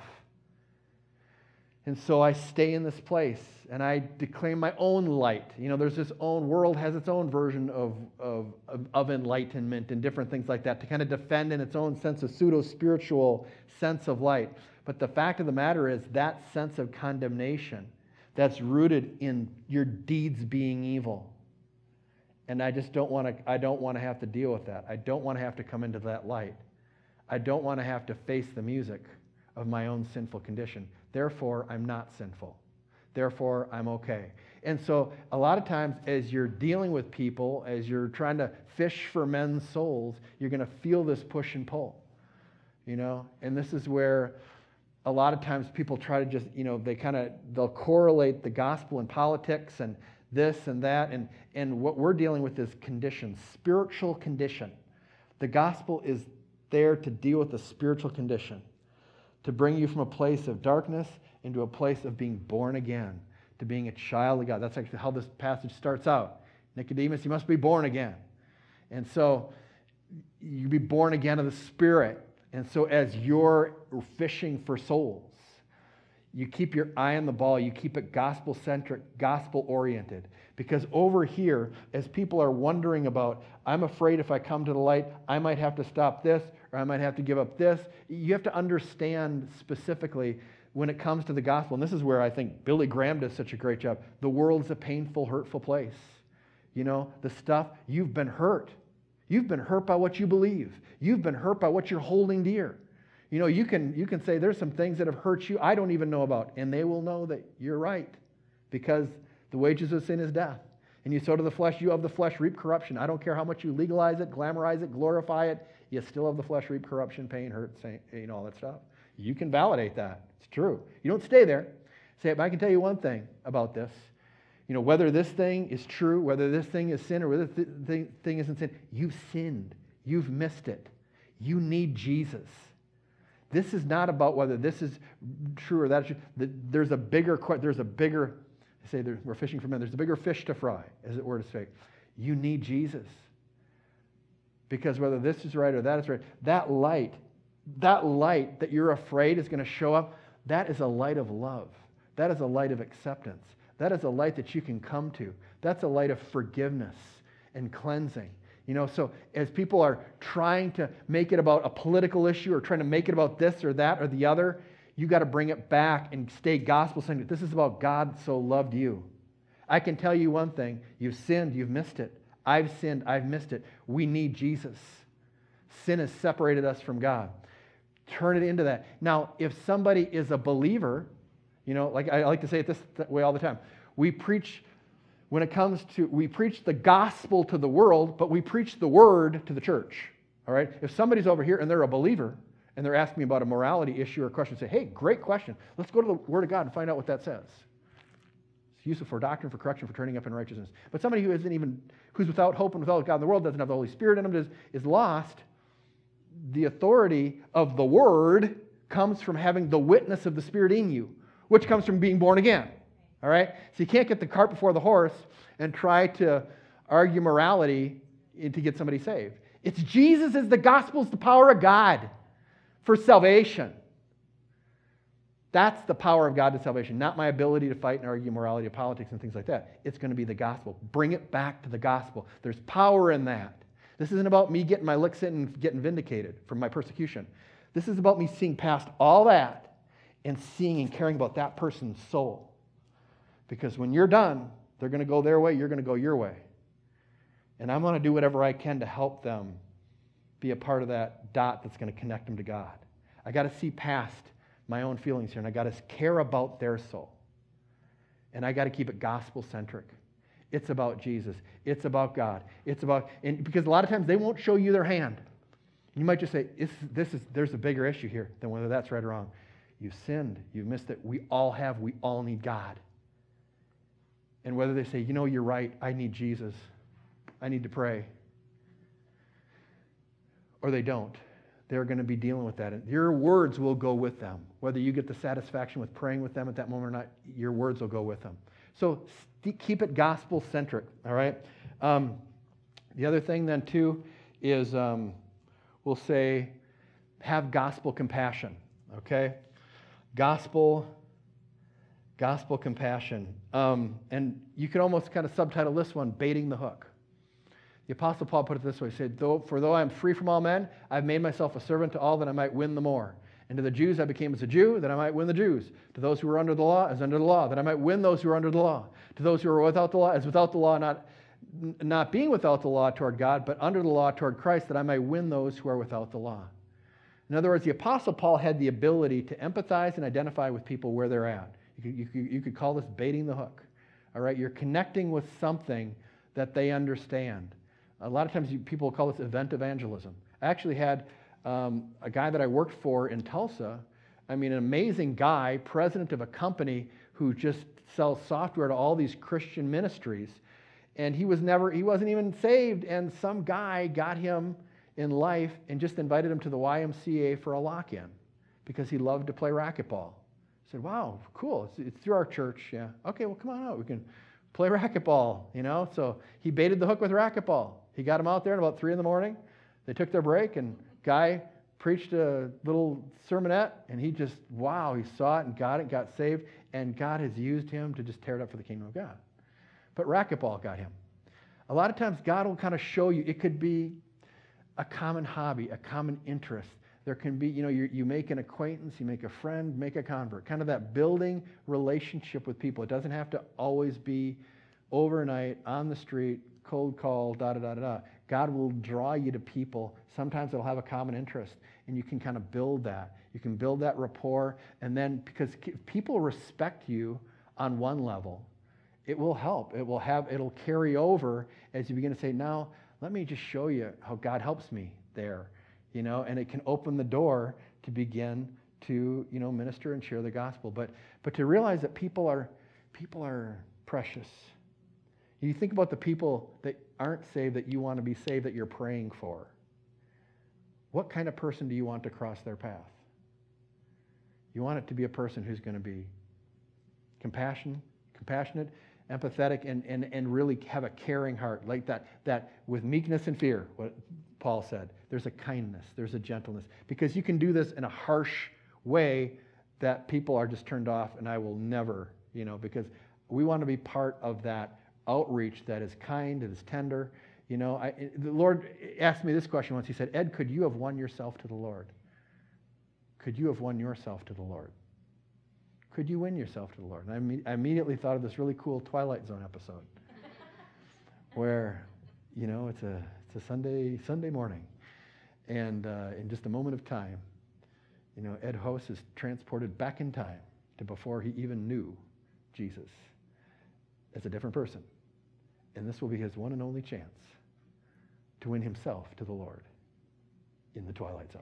And so I stay in this place and I declaim my own light. You know, there's this own world has its own version of, of, of, of enlightenment and different things like that to kind of defend in its own sense of pseudo-spiritual sense of light. But the fact of the matter is that sense of condemnation that's rooted in your deeds being evil. And I just don't want to, I don't want to have to deal with that. I don't want to have to come into that light. I don't want to have to face the music of my own sinful condition. Therefore, I'm not sinful. Therefore, I'm okay. And so a lot of times as you're dealing with people, as you're trying to fish for men's souls, you're going to feel this push and pull. You know, and this is where a lot of times people try to just, you know, they kind of, they'll correlate the gospel and politics and this and that. And, and what we're dealing with is condition, spiritual condition. The gospel is there to deal with the spiritual condition, to bring you from a place of darkness into a place of being born again, to being a child of God. That's actually how this passage starts out. Nicodemus, you must be born again. And so you be born again of the Spirit. And so as you're fishing for souls, you keep your eye on the ball, you keep it gospel-centric, gospel-oriented. Because over here, as people are wondering about, I'm afraid if I come to the light, I might have to stop this, or I might have to give up this. You have to understand specifically when it comes to the gospel, and this is where I think Billy Graham does such a great job. The world's a painful, hurtful place. You know, the stuff, you've been hurt. You've been hurt by what you believe. You've been hurt by what you're holding dear. You know, you can you can say there's some things that have hurt you I don't even know about, and they will know that you're right, because the wages of sin is death. And you sow to the flesh, you of the flesh reap corruption. I don't care how much you legalize it, glamorize it, glorify it, you still of the flesh reap corruption, pain, hurt, you know, all that stuff. You can validate that. It's true. You don't stay there. Say, but I can tell you one thing about this. You know, whether this thing is true, whether this thing is sin, or whether this thing, thing isn't sin, you've sinned. You've missed it. You need Jesus. This is not about whether this is true or that is true. There's a bigger, there's a bigger, I say we're fishing for men, there's a bigger fish to fry, as it were to say. You need Jesus. Because whether this is right or that is right, that light, that light that you're afraid is going to show up, that is a light of love. That is a light of acceptance. That is a light that you can come to. That's a light of forgiveness and cleansing. You know, so as people are trying to make it about a political issue or trying to make it about this or that or the other, you got to bring it back and stay gospel-centered. This is about God so loved you. I can tell you one thing. You've sinned. You've missed it. I've sinned. I've missed it. We need Jesus. Sin has separated us from God. Turn it into that. Now, if somebody is a believer, you know, like I like to say it this way all the time. We preach... When it comes to, we preach the gospel to the world, but we preach the word to the church. All right? If somebody's over here and they're a believer and they're asking me about a morality issue or a question, say, hey, great question. Let's go to the Word of God and find out what that says. It's useful for doctrine, for correction, for turning up in righteousness. But somebody who isn't even, who's without hope and without God in the world, doesn't have the Holy Spirit in them, is, is lost. The authority of the Word comes from having the witness of the Spirit in you, which comes from being born again. All right? So you can't get the cart before the horse and try to argue morality to get somebody saved. It's Jesus is the gospel, is the power of God for salvation. That's the power of God to salvation, not my ability to fight and argue morality of politics and things like that. It's going to be the gospel. Bring it back to the gospel. There's power in that. This isn't about me getting my licks in and getting vindicated from my persecution. This is about me seeing past all that and seeing and caring about that person's soul. Because when you're done, they're going to go their way, you're going to go your way. And I'm going to do whatever I can to help them be a part of that dot that's going to connect them to God. I got to see past my own feelings here, and I got to care about their soul. And I got to keep it gospel-centric. It's about Jesus. It's about God. It's about, and because a lot of times they won't show you their hand. You might just say, this, this is, there's a bigger issue here than whether that's right or wrong. You've sinned. You've missed it. We all have. We all need God. And whether they say, you know, you're right, I need Jesus, I need to pray, or they don't, they're going to be dealing with that. And your words will go with them. Whether you get the satisfaction with praying with them at that moment or not, your words will go with them. So st- keep it gospel-centric, all right? Um, the other thing then too is um, we'll say have gospel compassion, okay? Gospel, gospel compassion. Um, and you could almost kind of subtitle this one, Baiting the Hook. The Apostle Paul put it this way, he said, though, for though I am free from all men, I've made myself a servant to all that I might win the more. And to the Jews I became as a Jew, that I might win the Jews. To those who were under the law, as under the law, that I might win those who are under the law. To those who are without the law, as without the law, not, not being without the law toward God, but under the law toward Christ, that I might win those who are without the law. In other words, the Apostle Paul had the ability to empathize and identify with people where they're at. You could, you could, you could call this baiting the hook. All right, you're connecting with something that they understand. A lot of times you, people call this event evangelism. I actually had um, a guy that I worked for in Tulsa, I mean, an amazing guy, president of a company who just sells software to all these Christian ministries, and he was never, he wasn't even saved, and some guy got him in life and just invited him to the Y M C A for a lock-in because he loved to play racquetball. I said, wow, cool, it's, it's through our church, yeah. Okay, well, come on out, we can play racquetball, you know? So he baited the hook with racquetball. He got him out there at about three in the morning. They took their break, and guy preached a little sermonette, and he just, wow, he saw it and got it, got saved, and God has used him to just tear it up for the kingdom of God. But racquetball got him. A lot of times God will kind of show you, it could be a common hobby, a common interest. There can be, you know, you, you make an acquaintance, you make a friend, make a convert. Kind of that building relationship with people. It doesn't have to always be overnight, on the street, cold call, da da da da da. God will draw you to people. Sometimes they'll have a common interest, and you can kind of build that. You can build that rapport, and then because people respect you on one level, it will help. It will have. It'll carry over as you begin to say, now let me just show you how God helps me there, you know, and it can open the door to begin to, you know, minister and share the gospel. But but to realize that people are people are precious. You think about the people that aren't saved that you want to be saved, that you're praying for. What kind of person do you want to cross their path? You want it to be a person who's going to be compassion, compassionate, empathetic, and, and, and really have a caring heart, like that, that with meekness and fear, what Paul said. There's a kindness, there's a gentleness. Because you can do this in a harsh way that people are just turned off, and I will never, you know, because we want to be part of that outreach that is kind, that is tender. You know, I, the Lord asked me this question once. He said, Ed, could you have won yourself to the Lord? Could you have won yourself to the Lord? Could you win yourself to the Lord? And I, me- I immediately thought of this really cool Twilight Zone episode where, you know, it's a it's a Sunday Sunday morning, and uh, in just a moment of time, you know, Ed House is transported back in time to before he even knew Jesus as a different person. And this will be his one and only chance to win himself to the Lord in the Twilight Zone.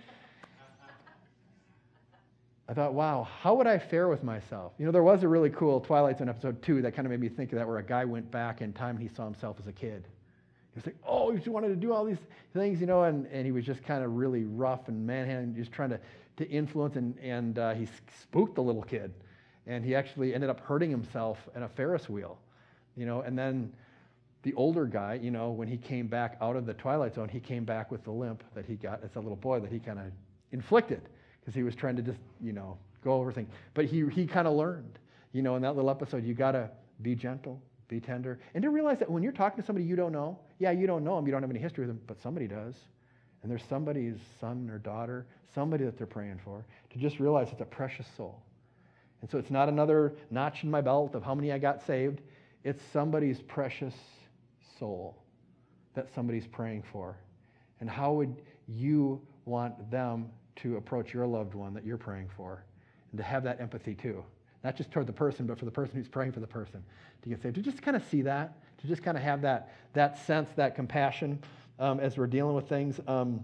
I thought, wow, how would I fare with myself? You know, there was a really cool Twilight Zone episode two that kind of made me think of that, where a guy went back in time and he saw himself as a kid. He was like, oh, he just wanted to do all these things, you know, and, and he was just kind of really rough and manhandling, just trying to, to influence, and, and uh, he spooked the little kid. And he actually ended up hurting himself in a Ferris wheel, you know, and then the older guy, you know, when he came back out of the Twilight Zone, he came back with the limp that he got as a little boy that he kind of inflicted because he was trying to just, you know, go over things. But he he kind of learned, you know, in that little episode, you got to be gentle, be tender, and to realize that when you're talking to somebody you don't know, yeah, you don't know them, you don't have any history with them, but somebody does. And there's somebody's son or daughter, somebody that they're praying for, to just realize it's a precious soul. And so it's not another notch in my belt of how many I got saved. It's somebody's precious soul that somebody's praying for. And how would you want them to approach your loved one that you're praying for? And to have that empathy too. Not just toward the person, but for the person who's praying for the person to get saved. To just kind of see that, to just kind of have that, that sense, that compassion um, as we're dealing with things. Um,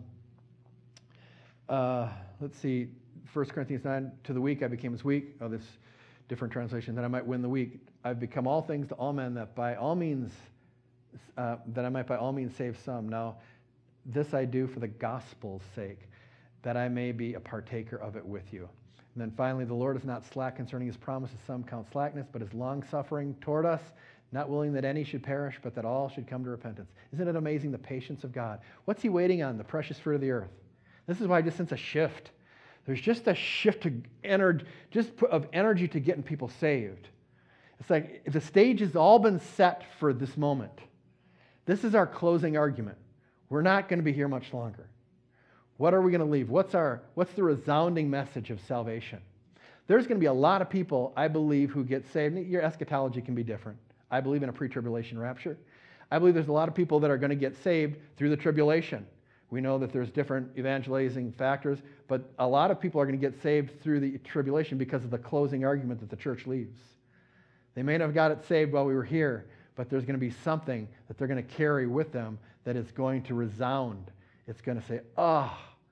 uh, let's see. First Corinthians nine, to the weak I became as weak. Oh, this different translation, that I might win the weak. I've become all things to all men, that by all means, uh, that I might by all means save some. Now, this I do for the gospel's sake, that I may be a partaker of it with you. And then finally, the Lord is not slack concerning his promises. Some count slackness, but is long-suffering toward us, not willing that any should perish, but that all should come to repentance. Isn't it amazing, the patience of God? What's he waiting on? The precious fruit of the earth. This is why I just sense a shift. There's just a shift to energy, just of energy to getting people saved. It's like the stage has all been set for this moment. This is our closing argument. We're not going to be here much longer. What are we going to leave? What's our what's the resounding message of salvation? There's going to be a lot of people, I believe, who get saved. Your eschatology can be different. I believe in a pre-tribulation rapture. I believe there's a lot of people that are going to get saved through the tribulation. We know that there's different evangelizing factors, but a lot of people are going to get saved through the tribulation because of the closing argument that the church leaves. They may not have got it saved while we were here, but there's going to be something that they're going to carry with them that is going to resound. It's going to say, oh,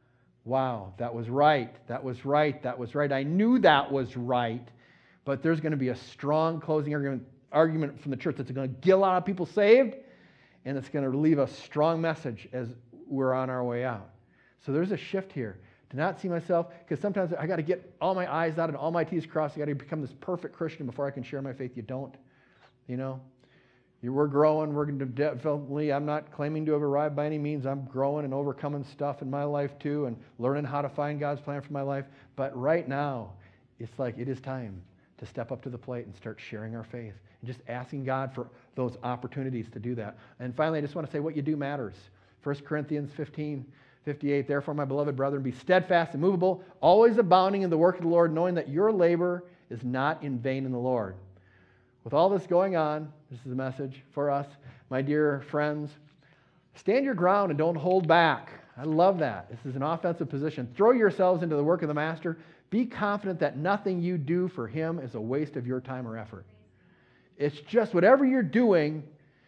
wow, that was right, that was right, that was right. I knew that was right, but there's going to be a strong closing argument, argument from the church that's going to get a lot of people saved, and it's going to leave a strong message as we're on our way out. So there's a shift here. To not see myself, because sometimes I got to get all my I's out and all my T's crossed. I got to become this perfect Christian before I can share my faith. You don't, you know. You, we're growing. We're going to definitely. I'm not claiming to have arrived by any means. I'm growing and overcoming stuff in my life too, and learning how to find God's plan for my life. But right now, it's like it is time to step up to the plate and start sharing our faith and just asking God for those opportunities to do that. And finally, I just want to say what you do matters. First Corinthians fifteen. fifty-eight, therefore, my beloved brethren, be steadfast and immovable, always abounding in the work of the Lord, knowing that your labor is not in vain in the Lord. With all this going on, this is a message for us, my dear friends, stand your ground and don't hold back. I love that. This is an offensive position. Throw yourselves into the work of the Master. Be confident that nothing you do for him is a waste of your time or effort. It's just whatever you're doing,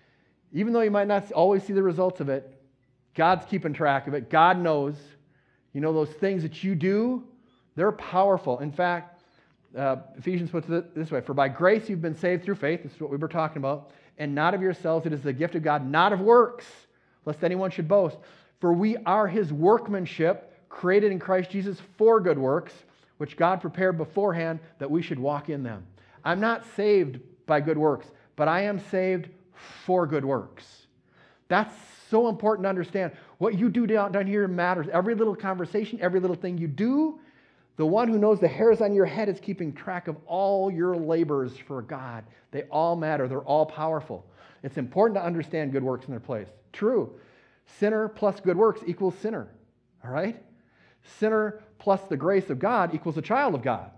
even though you might not always see the results of it, God's keeping track of it. God knows. You know, those things that you do, they're powerful. In fact, uh, Ephesians puts it this way, for by grace you've been saved through faith, this is what we were talking about, and not of yourselves, it is the gift of God, not of works, lest anyone should boast. For we are his workmanship, created in Christ Jesus for good works, which God prepared beforehand that we should walk in them. I'm not saved by good works, but I am saved for good works. That's so important to understand. What you do down, down here matters. Every little conversation, every little thing you do, the one who knows the hairs on your head is keeping track of all your labors for God. They all matter. They're all powerful. It's important to understand good works in their place. True. Sinner plus good works equals sinner. All right? Sinner plus the grace of God equals a child of God.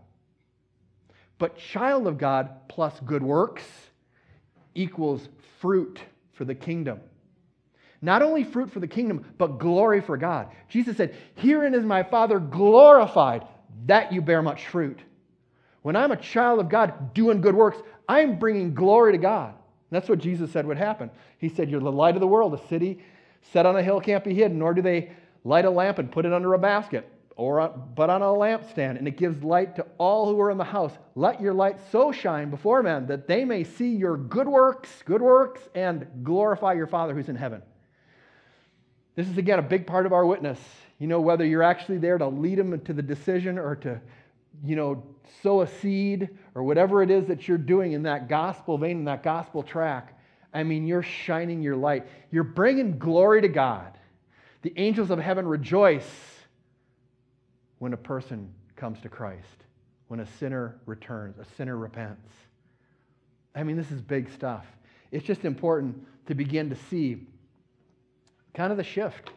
But child of God plus good works equals fruit for the kingdom. Not only fruit for the kingdom, but glory for God. Jesus said, herein is my Father glorified, that you bear much fruit. When I'm a child of God doing good works, I'm bringing glory to God. That's what Jesus said would happen. He said, you're the light of the world. A city set on a hill can't be hidden, nor do they light a lamp and put it under a basket, or but on a lampstand, and it gives light to all who are in the house. Let your light so shine before men that they may see your good works, good works, and glorify your Father who's in heaven. This is, again, a big part of our witness. You know, whether you're actually there to lead them to the decision or to, you know, sow a seed or whatever it is that you're doing in that gospel vein, in that gospel track, I mean, you're shining your light. You're bringing glory to God. The angels of heaven rejoice when a person comes to Christ, when a sinner returns, a sinner repents. I mean, this is big stuff. It's just important to begin to see kind of the shift,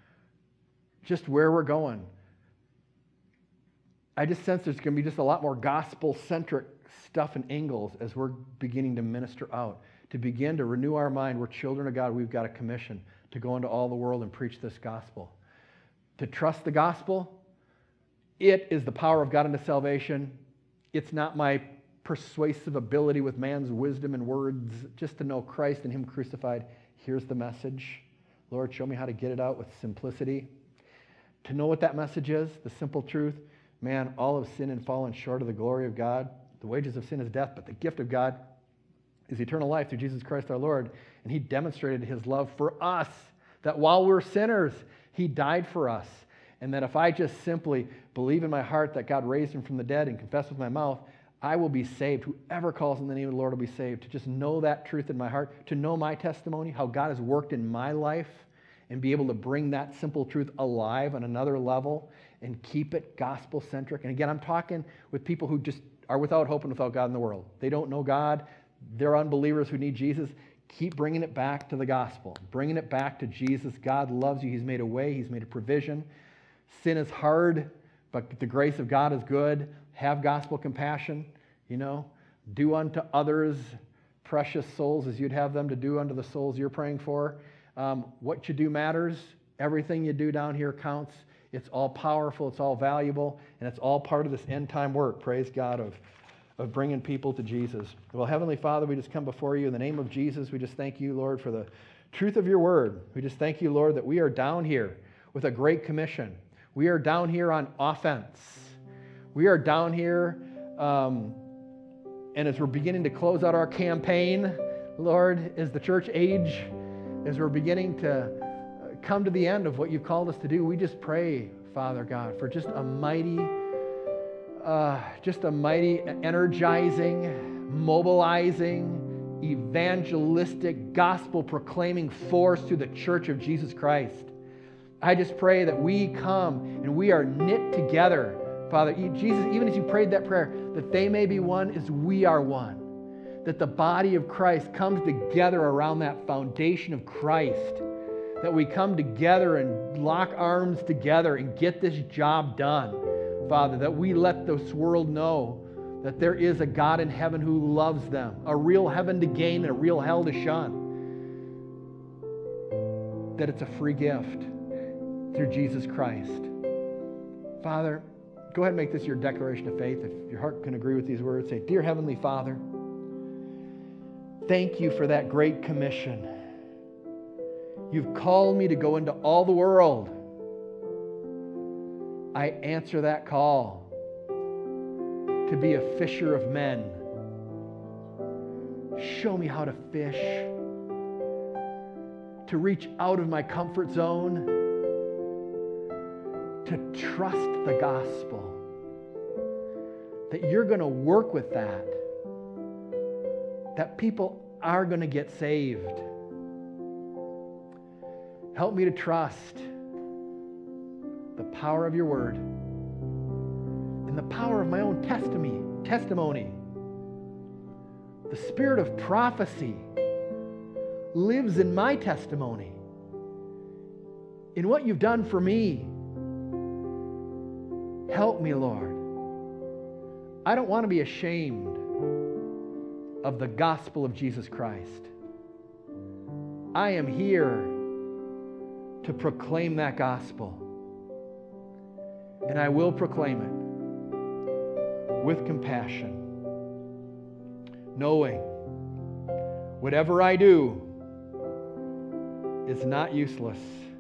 just where we're going. I just sense there's going to be just a lot more gospel-centric stuff and angles as we're beginning to minister out, to begin to renew our mind. We're children of God. We've got a commission to go into all the world and preach this gospel. To trust the gospel, it is the power of God unto salvation. It's not my persuasive ability with man's wisdom and words just to know Christ and him crucified. Here's the message. Lord, show me how to get it out with simplicity. To know what that message is, the simple truth, man, all have sinned and fallen short of the glory of God. The wages of sin is death, but the gift of God is eternal life through Jesus Christ our Lord. And he demonstrated his love for us, that while we're sinners, he died for us. And that if I just simply believe in my heart that God raised him from the dead and confess with my mouth, I will be saved. Whoever calls in the name of the Lord will be saved. To just know that truth in my heart, to know my testimony, how God has worked in my life, and be able to bring that simple truth alive on another level and keep it gospel-centric. And again, I'm talking with people who just are without hope and without God in the world. They don't know God. They're unbelievers who need Jesus. Keep bringing it back to the gospel, bringing it back to Jesus. God loves you. He's made a way. He's made a provision. Sin is hard, but the grace of God is good. Have gospel compassion, you know. Do unto others precious souls as you'd have them to do unto the souls you're praying for. Um, what you do matters. Everything you do down here counts. It's all powerful. It's all valuable. And it's all part of this end-time work, praise God, of, of bringing people to Jesus. Well, Heavenly Father, we just come before you in the name of Jesus. We just thank you, Lord, for the truth of your word. We just thank you, Lord, that we are down here with a great commission. We are down here on offense. We are down here, um, and as we're beginning to close out our campaign, Lord, as the church age, as we're beginning to come to the end of what you've called us to do, we just pray, Father God, for just a mighty, uh, just a mighty energizing, mobilizing, evangelistic, gospel-proclaiming force to the church of Jesus Christ. I just pray that we come and we are knit together, Father, Jesus, even as you prayed that prayer, that they may be one as we are one. That the body of Christ comes together around that foundation of Christ. That we come together and lock arms together and get this job done, Father. That we let this world know that there is a God in heaven who loves them. A real heaven to gain and a real hell to shun. That it's a free gift through Jesus Christ. Father, go ahead and make this your declaration of faith. If your heart can agree with these words, say, Dear Heavenly Father, thank you for that great commission. You've called me to go into all the world. I answer that call to be a fisher of men. Show me how to fish, to reach out of my comfort zone, to trust the gospel, that you're going to work with that, that people are going to get saved. Help me to trust the power of your word and the power of my own testimony. testimony. The spirit of prophecy lives in my testimony, in what you've done for me. Help me, Lord. I don't want to be ashamed of the gospel of Jesus Christ. I am here to proclaim that gospel. And I will proclaim it with compassion, knowing whatever I do is not useless.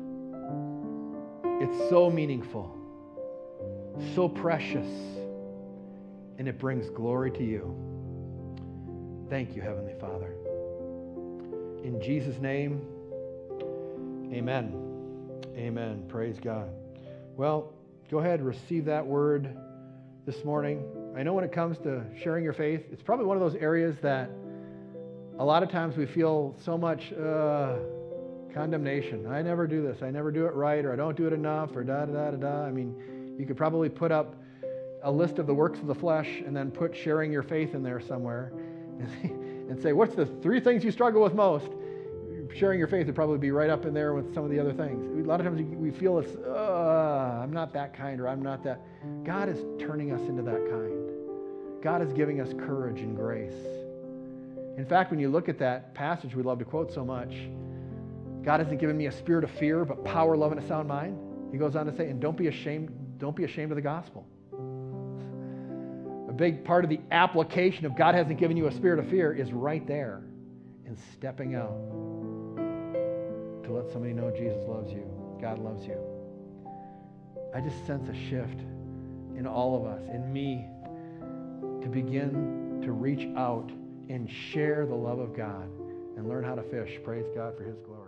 It's so meaningful, so precious, and it brings glory to you. Thank you, Heavenly Father. In Jesus' name, amen. Amen. Praise God. Well, go ahead and receive that word this morning. I know when it comes to sharing your faith, it's probably one of those areas that a lot of times we feel so much uh, condemnation. I never do this. I never do it right, or I don't do it enough, or da da da da da. I mean, you could probably put up a list of the works of the flesh and then put sharing your faith in there somewhere and say, what's the three things you struggle with most? Sharing your faith would probably be right up in there with some of the other things. A lot of times we feel it's, uh, I'm not that kind, or I'm not that. God is turning us into that kind. God is giving us courage and grace. In fact, when you look at that passage we love to quote so much, God hasn't given me a spirit of fear, but power, love, and a sound mind. He goes on to say, and don't be ashamed, don't be ashamed of the gospel. A big part of the application of God hasn't given you a spirit of fear is right there in stepping out to let somebody know Jesus loves you, God loves you. I just sense a shift in all of us, in me, to begin to reach out and share the love of God and learn how to fish. Praise God for His glory.